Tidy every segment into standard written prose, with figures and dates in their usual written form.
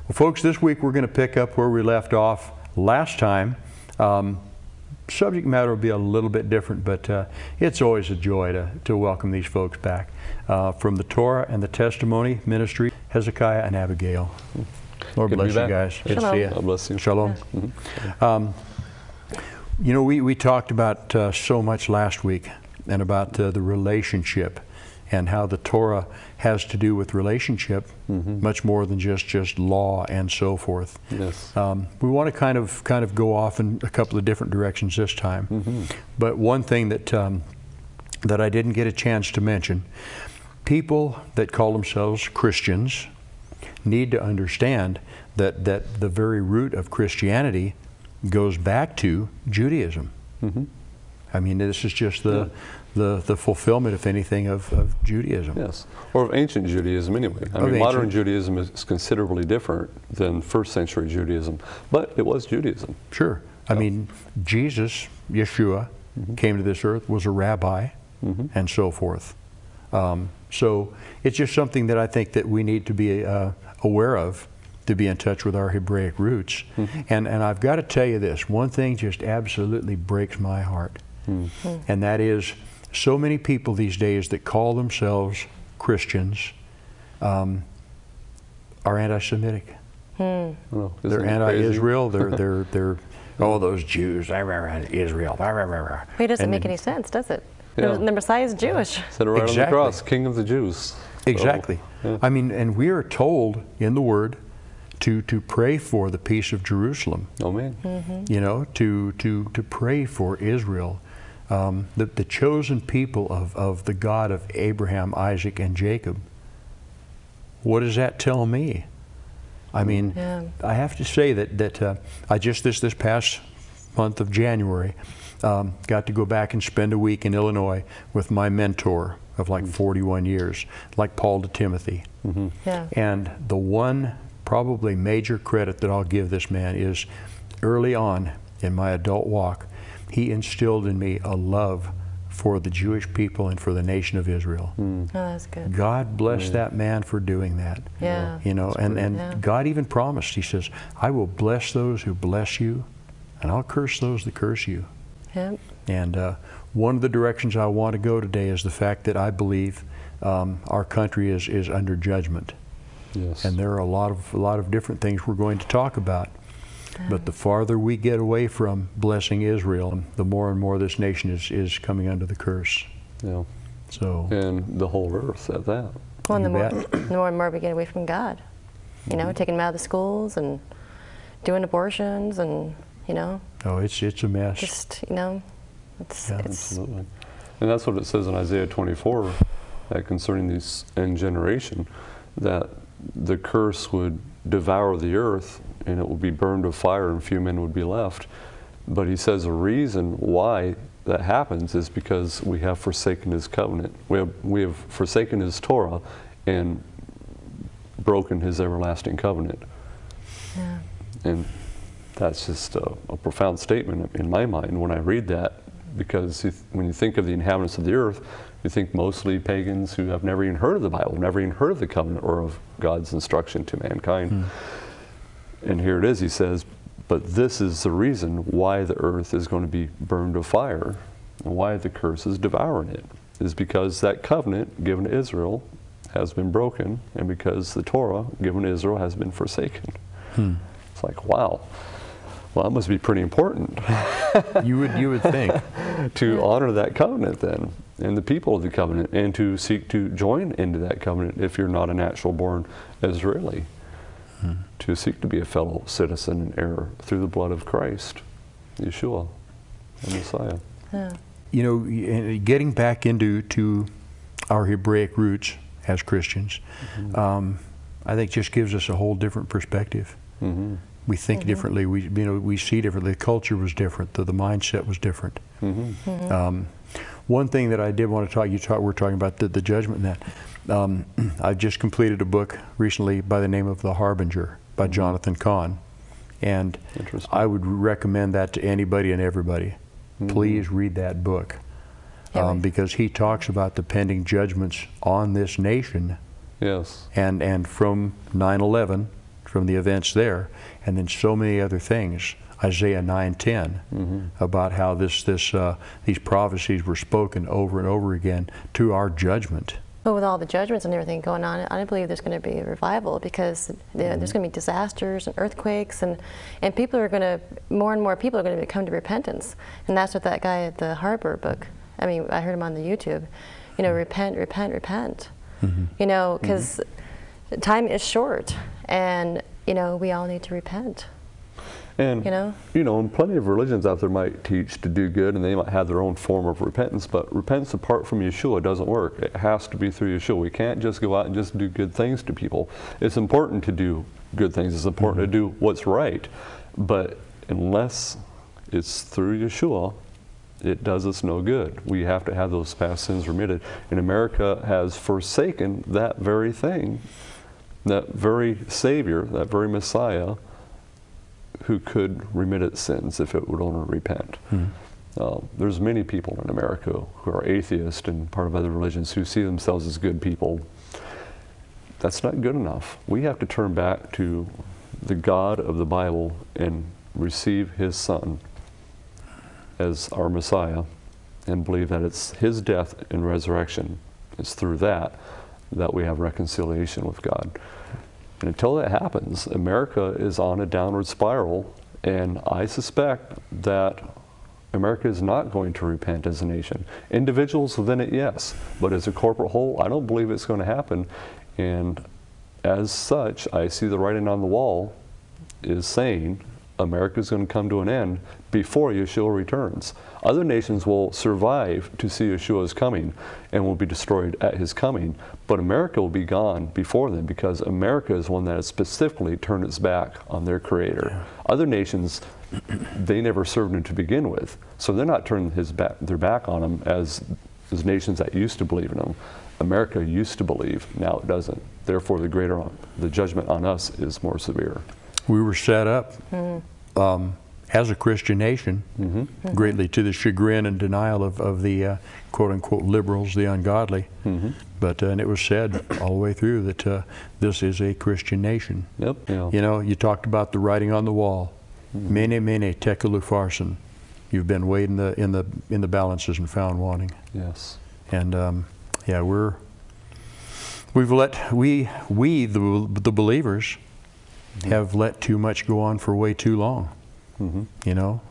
Well, folks, this week we're going to pick up where we left off last time. Subject matter will be a little bit different, but it's always a joy to welcome these folks back from the Torah and the Testimony Ministry, Hezekiah and Abigail. Lord bless you guys. Good to see you. God bless you. Shalom. Mm-hmm. You know, we talked about so much last week and about the relationship and how the Torah has to do with relationship much more than just law and so forth. Yes. We want to kind of go off in a couple of different directions this time. But one thing that that I didn't get a chance to mention, people that call themselves Christians need to understand that the very root of Christianity goes back to Judaism. I mean, this is just the fulfillment, if anything, of Judaism. Yes, or of ancient Judaism anyway. I mean, modern Judaism is considerably different than first century Judaism, but it was Judaism. Sure. I mean, Jesus, Yeshua, came to this earth, was a rabbi, and so forth. So it's just something that I think that we need to be aware of, to be in touch with our Hebraic roots. And I've got to tell you this, one thing just absolutely breaks my heart. And that is, so many people these days that call themselves Christians are anti-Semitic. Oh, They're anti-Israel. They're oh, those Jews, Israel. It doesn't make any sense, does it? Yeah. The Messiah is Jewish. Said it right on the cross, King of the Jews. Exactly. So, yeah. I mean, and we are told in the Word to pray for the peace of Jerusalem. Oh man. You know, to pray for Israel. The chosen people of the God of Abraham, Isaac, and Jacob. What does that tell me? I mean, I have to say that I just this past month of January got to go back and spend a week in Illinois with my mentor of like 41 years, like Paul to Timothy. And the one probably major credit that I'll give this man is early on in my adult walk, he instilled in me a love for the Jewish people and for the nation of Israel. Oh, that's good. God bless that man for doing that. Yeah. You know, and God even promised, he says, I will bless those who bless you, and I'll curse those that curse you. Yep. And one of the directions I want to go today is the fact that I believe our country is under judgment. Yes. And there are a lot of different things we're going to talk about. But the farther we get away from blessing Israel, the more and more this nation is coming under the curse. Yeah. So. And the whole earth at that. Well, and the more and more we get away from God, you know, taking them out of the schools and doing abortions, and you know. Oh, it's a mess. Just it's Absolutely. And that's what it says in Isaiah 24, that concerning this end generation, that the curse would devour the earth and it would be burned with fire and few men would be left. But he says the reason why that happens is because we have forsaken his covenant. We have forsaken his Torah and broken his everlasting covenant. Yeah. And that's just a profound statement in my mind when I read that, because when you think of the inhabitants of the earth, you think mostly pagans who have never even heard of the Bible, never even heard of the covenant or of God's instruction to mankind. And here it is, he says, but this is the reason why the earth is going to be burned with fire and why the curse is devouring it, is because that covenant given to Israel has been broken, and because the Torah given to Israel has been forsaken. It's like, wow. Well, that must be pretty important. You would think. To honor that covenant then, and the people of the covenant, and to seek to join into that covenant if you're not a natural born Israeli. To seek to be a fellow citizen and heir through the blood of Christ, Yeshua, the Messiah. Yeah. You know, getting back into our Hebraic roots as Christians, I think just gives us a whole different perspective. We think differently. We see differently. The culture was different. The mindset was different. One thing that I did want to we're talking about the judgment and that. I've just completed a book recently by the name of The Harbinger by Jonathan Cahn. And I would recommend that to anybody and everybody. Please read that book. Because he talks about the pending judgments on this nation. Yes. And from 9/11 from the events there, and then so many other things. Isaiah 9:10 about how these prophecies were spoken over and over again to our judgment. Well, with all the judgments and everything going on, I believe there's going to be a revival, because there's going to be disasters and earthquakes, and people are going to, more and more people are going to come to repentance. And that's what that guy at the Harbor book, I mean, I heard him on the YouTube, you know, repent, repent, repent. You know, because time is short, and, you know, we all need to repent. And, you know, and plenty of religions out there might teach to do good, and they might have their own form of repentance, but repentance apart from Yeshua doesn't work. It has to be through Yeshua. We can't just go out and just do good things to people. It's important to do good things. It's important to do what's right. But unless it's through Yeshua, it does us no good. We have to have those past sins remitted. And America has forsaken that very thing, that very Savior, that very Messiah, who could remit its sins if it would only repent. There's many people in America who are atheists and part of other religions who see themselves as good people. That's not good enough. We have to turn back to the God of the Bible and receive His Son as our Messiah, and believe that it's His death and resurrection, it's through that we have reconciliation with God. And until that happens, America is on a downward spiral, and I suspect that America is not going to repent as a nation. Individuals within it, yes, but as a corporate whole, I don't believe it's going to happen. And as such, I see the writing on the wall is saying America is going to come to an end before Yeshua returns. Other nations will survive to see Yeshua's coming and will be destroyed at His coming, but America will be gone before then, because America is one that has specifically turned its back on their Creator. Other nations, they never served Him to begin with, so they're not turning their back on Him as nations that used to believe in Him. America used to believe, now it doesn't. Therefore, the judgment on us is more severe. We were set up as a Christian nation, greatly to the chagrin and denial of the quote-unquote liberals, the ungodly. But and it was said all the way through that this is a Christian nation. Yep. Yeah. You know, you talked about the writing on the wall. Mene, mene, tekel upharsin. You've been weighed in the balances and found wanting. Yes. And yeah, we've let the believers have let too much go on for way too long. You know,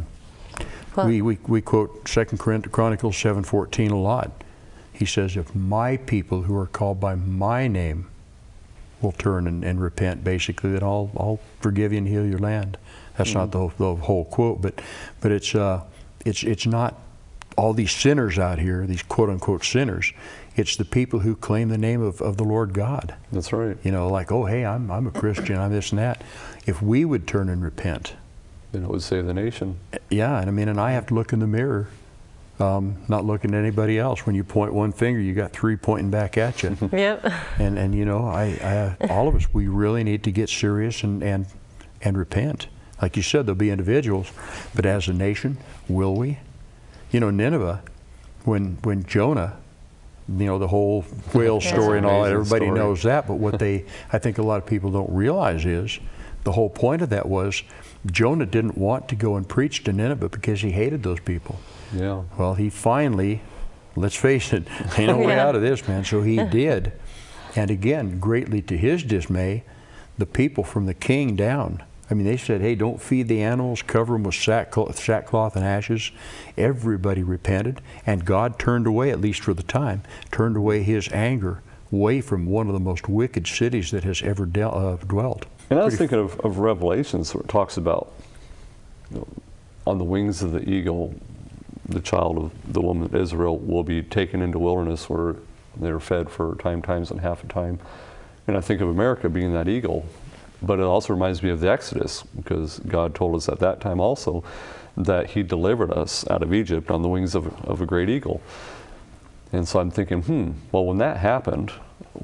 we quote 2 Chronicles 7:14 a lot. He says, if my people who are called by my name will turn and repent, basically, then I'll forgive you and heal your land. That's not the whole quote, but it's not all these sinners out here, these quote-unquote sinners. It's the people who claim the name of the Lord God. That's right. You know, like, oh, hey, I'm a Christian, I'm this and that. If we would turn and repent, then it would save the nation. Yeah, and I mean, and I have to look in the mirror, not looking at anybody else. When you point one finger, you got three pointing back at you. Yep. And you know, all of us, we really need to get serious and repent. Like you said, there'll be individuals, but as a nation, will we? You know, Nineveh, when Jonah, you know, the whole whale story and all that, everybody knows that, but what I think a lot of people don't realize is, the whole point of that was, Jonah didn't want to go and preach to Nineveh because he hated those people. Yeah. Well, he finally, let's face it, ain't no way out of this, man, so he did. And again, greatly to his dismay, the people from the king down, I mean, they said, hey, don't feed the animals, cover them with sackcloth and ashes. Everybody repented, and God turned away, at least for the time, turned away his anger away from one of the most wicked cities that has ever dwelt. And I was thinking of Revelations, where it talks about, you know, on the wings of the eagle, the child of the woman of Israel will be taken into wilderness where they're fed for times and half a time. And I think of America being that eagle. But it also reminds me of the Exodus, because God told us at that time also that He delivered us out of Egypt on the wings of a great eagle. And so I'm thinking, well, when that happened,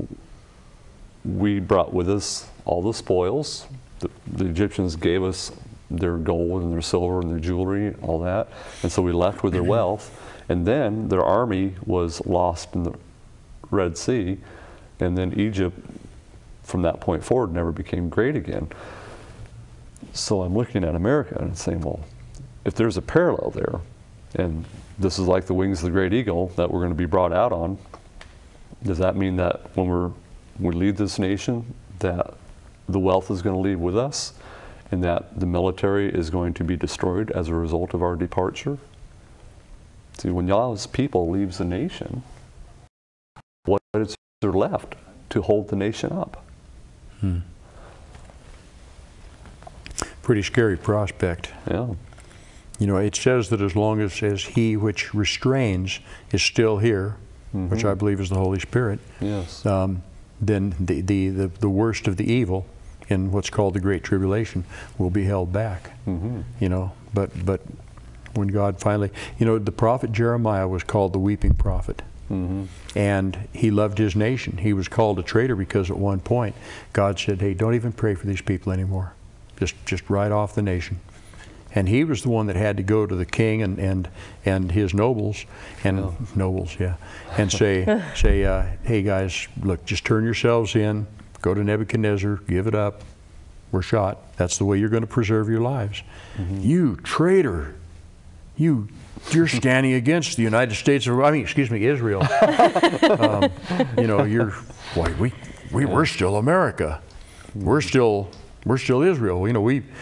we brought with us all the spoils. The Egyptians gave us their gold and their silver and their jewelry, all that. And so we left with their wealth. And then their army was lost in the Red Sea. And then Egypt from that point forward never became great again. So I'm looking at America and saying, well, if there's a parallel there, and this is like the wings of the great eagle that we're going to be brought out on, does that mean that when we leave this nation, that the wealth is going to leave with us, and that the military is going to be destroyed as a result of our departure? See, when Yahweh's people leaves the nation, what is there left to hold the nation up? Pretty scary prospect. Yeah. You know, it says that as long as he which restrains is still here, which I believe is the Holy Spirit, Yes. then the worst of the evil in what's called the Great Tribulation will be held back. You know, but when God finally, you know, the prophet Jeremiah was called the weeping prophet. And he loved his nation. He was called a traitor because at one point God said, hey, don't even pray for these people anymore. Just write off the nation. And he was the one that had to go to the king and his nobles and and say hey guys, look, just turn yourselves in, go to Nebuchadnezzar, give it up, we're shot. That's the way you're going to preserve your lives. You traitor, you're standing against the United States of, Israel. You know, we're still America. We're still Israel. You know,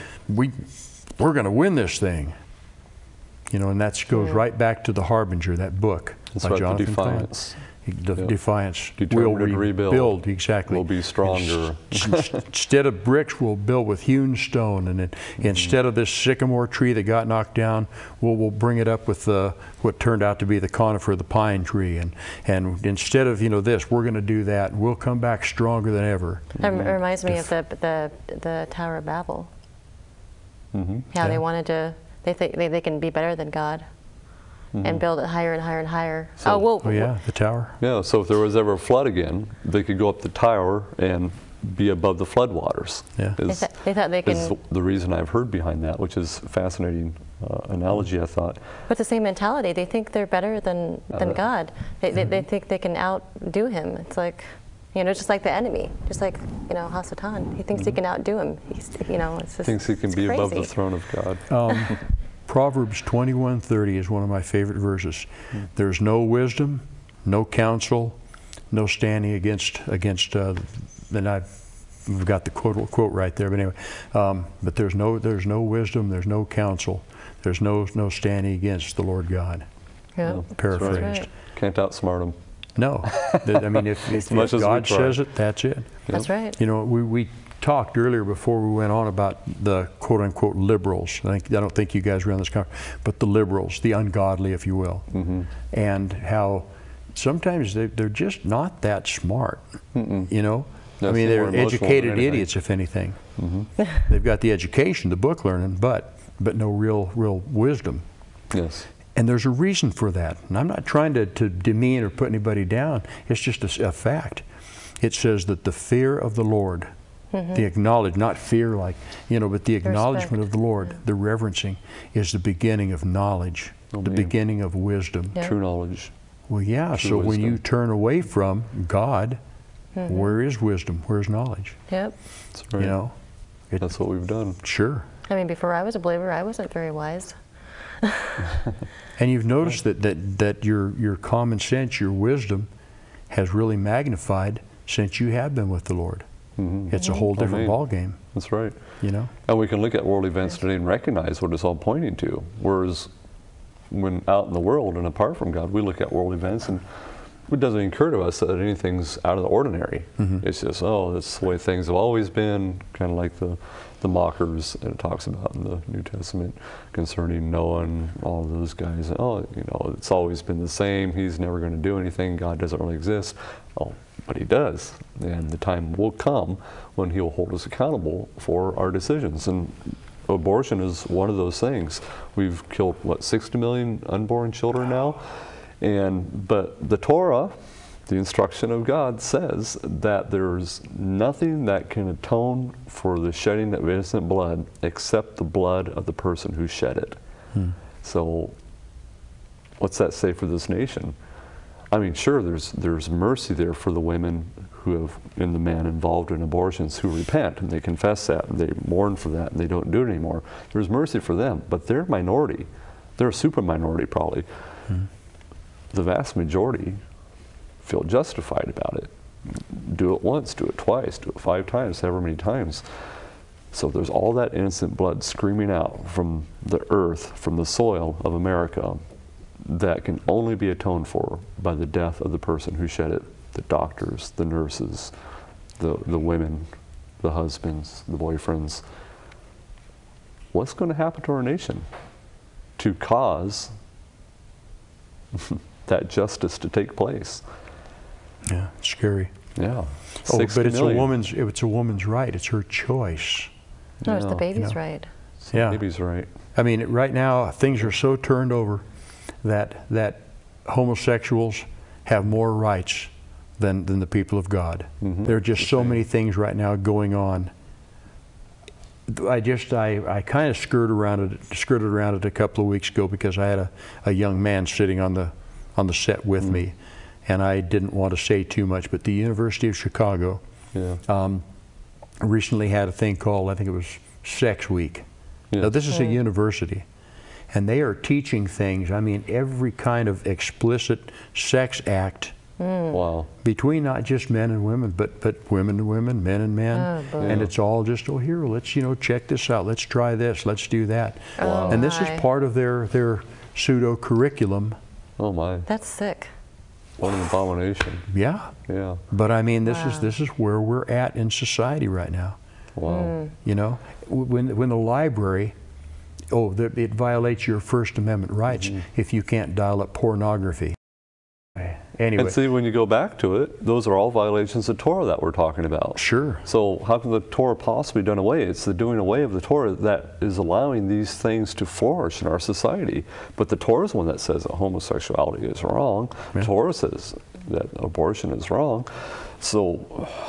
we're going to win this thing. You know, and that goes right back to the Harbinger, that book by Jonathan the Defiance. Cahn. Defiance. Determined to rebuild. Exactly. We'll be stronger. Instead of bricks, we'll build with hewn stone. And instead of this sycamore tree that got knocked down, we'll bring it up with what turned out to be the conifer, the pine tree. And instead of, you know, this, we're going to do that. We'll come back stronger than ever. It reminds me of the Tower of Babel. How they wanted to, they think they can be better than God. And build it higher and higher and higher. So, the tower. Yeah, so if there was ever a flood again, they could go up the tower and be above the floodwaters. Yeah. They thought they can. Is the reason I've heard behind that, which is a fascinating analogy, I thought. But the same mentality, they think they're better than God. They think they can outdo him. It's like, you know, just like the enemy, just like, you know, Hasatan. He thinks he can outdo him. You know, it's just, thinks he can be above the throne of God. Proverbs 21:30 is one of my favorite verses. There's no wisdom, no counsel, no standing against. Then we've got the quote right there. But anyway, but there's no wisdom, there's no counsel, there's no standing against the Lord God. Yeah. No, Paraphrased. Right. Can't outsmart him. No, I mean if much as God we try. says it, that's it. That's right. You know, we talked earlier before we went on about the quote-unquote liberals. I don't think you guys were on this conference, but the liberals, the ungodly, if you will, and how sometimes they're just not that smart. You know, I mean, they're educated idiots, if anything. They've got the education, the book learning, but no real wisdom. Yes. And there's a reason for that. And I'm not trying to demean or put anybody down. It's just a fact. It says that the fear of the Lord, the acknowledge, not fear like, you know, but the acknowledgement of the Lord, the reverencing, is the beginning of knowledge, the beginning of wisdom. Yeah. True knowledge. Well, yeah, True so wisdom. when you turn away from God, where is wisdom? Where's knowledge? Yep. That's right. You know? That's what we've done. Sure. I mean, before I was a believer, I wasn't very wise. And you've noticed that your common sense, your wisdom, has really magnified since you have been with the Lord. It's a whole different ball game. That's right. You know. And we can look at world events today and recognize what it's all pointing to. Whereas when out in the world and apart from God, we look at world events and it doesn't occur to us that anything's out of the ordinary. It's just, oh, that's the way things have always been, kind of like the mockers that it talks about in the New Testament concerning Noah and all of those guys. Oh, you know, it's always been the same. He's never going to do anything. God doesn't really exist. Oh, but he does. And the time will come when he will hold us accountable for our decisions. And abortion is one of those things. We've killed, what, 60 million unborn children now? But the Torah, the instruction of God, says that there's nothing that can atone for the shedding of innocent blood except the blood of the person who shed it. So what's that say for this nation? I mean, sure, there's mercy there for the women who have, and the man involved in abortions who repent and they confess that and they mourn for that and they don't do it anymore. There's mercy for them, but they're a minority. They're a super minority probably. The vast majority feel justified about it. Do it once, do it twice, do it 5 times, however many times. So there's all that innocent blood screaming out from the earth, from the soil of America, that can only be atoned for by the death of the person who shed it. The doctors, the nurses, the women, the husbands, the boyfriends. What's going to happen to our nation to cause that justice to take place? Yeah, it's scary. Yeah. Oh, but it's million. a woman's right. It's her choice. No, it's the Yeah. baby's right. Yeah. Baby's right. I mean, right now things are so turned over that homosexuals have more rights than the people of God. There are just so many things right now going on. I kind of skirted around it a couple of weeks ago because I had a young man sitting on the set with me, and I didn't want to say too much. But the University of Chicago recently had a thing called, I think it was Sex Week. Yeah. Now this is a university, and they are teaching things. I mean, every kind of explicit sex act. Wow. Between not just men and women, but women to women, men and men, Oh, boy. and it's all just, oh, here, let's check this out, let's try this, let's do that, Wow. and this my. is part of their pseudo curriculum. Oh my. That's sick. What an abomination. Yeah, Yeah. but I mean, this Wow. is where we're at in society right now. Wow. You know, when the library, it violates your First Amendment rights if you can't dial up pornography. Anyway, And see, when you go back to it, those are all violations of Torah that we're talking about. sure. So how can the Torah possibly be done away? It's the doing away of the Torah that is allowing these things to flourish in our society. But the Torah is one that says that homosexuality is wrong. Yeah. Torah says that abortion is wrong. So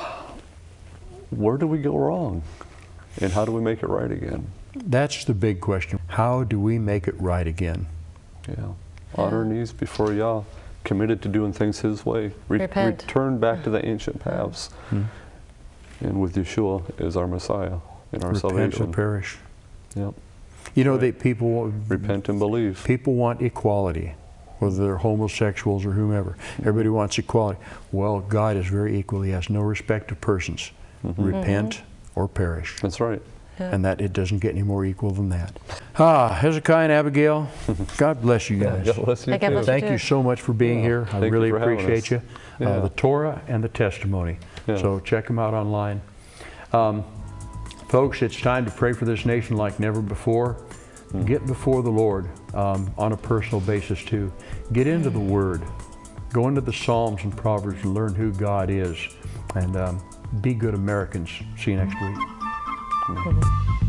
where do we go wrong? And how do we make it right again? That's the big question. How do we make it right again? Yeah. On our knees before Yah, committed to doing things His way. Repent. Return back to the ancient paths. And with Yeshua is our Messiah and our Repent salvation. or perish. Yep. You know, people Repent and believe. people want equality, whether they're homosexuals or whomever. Everybody wants equality. Well, God is very equal. He has no respect of persons. Repent or perish. That's right. And that it doesn't get any more equal than that. Hezekiah and Abigail, God bless you guys. God bless you Hey, God too. bless Thank you so much for being here. I Thank you really for having appreciate us. you. Yeah. The Torah and the testimony. Yeah. So check them out online. Folks, it's time to pray for this nation like never before. Get before the Lord on a personal basis too. Get into the Word. Go into the Psalms and Proverbs and learn who God is. And be good Americans. See you next week.